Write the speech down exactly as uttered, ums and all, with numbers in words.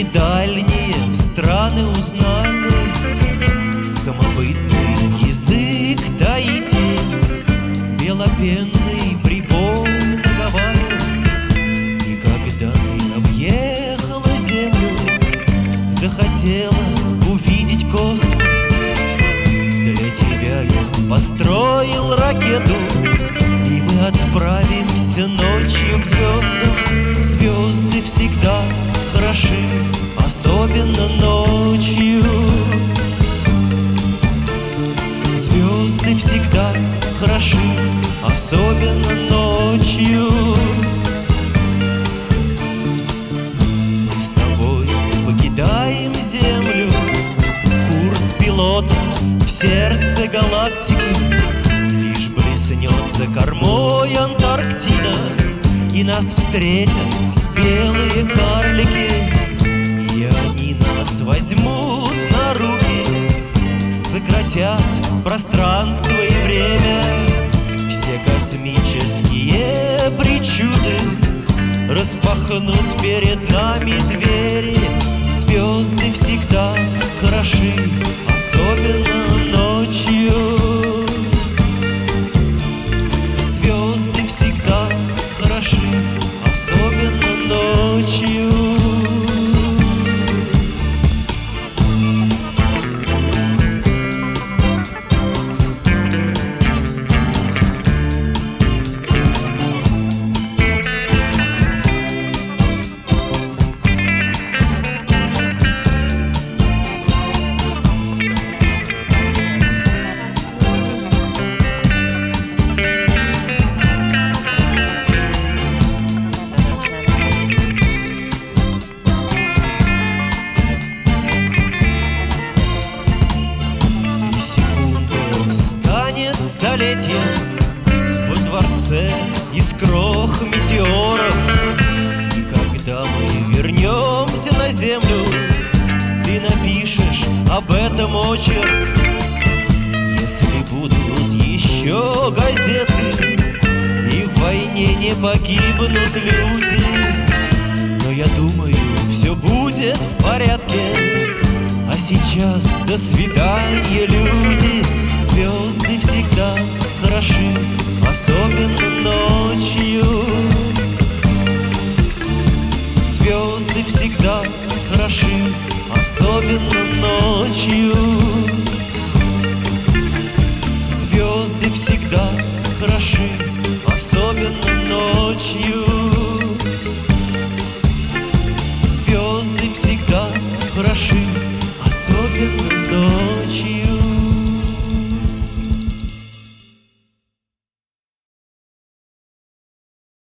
и дальние страны узнали самобытный язык Таити, белопенный прибой наговаривал. И когда ты объехала землю, захотела увидеть космос, для тебя я построил ракету, и мы отправимся ночью к звездам. Звезды всегда хороши, особенно ночью. Звезды всегда хороши, особенно ночью. Мы с тобой покидаем Землю, курс пилота в сердце галактики. Лишь блеснется кормой Антарктида, и нас встретят белые карлики, и они нас возьмут на руки, сократят пространство и время. Все космические причуды распахнут перед нами двери. Звезды всегда хороши, особенно ночью. Звезды всегда хороши, особенно ночью. Столетием во дворце из крох метеоров. И когда мы вернемся на землю, ты напишешь об этом очерк. Если будут еще газеты и в войне не погибнут люди, но я думаю, все будет в порядке. А сейчас до свидания, люди. Звезды всегда хороши,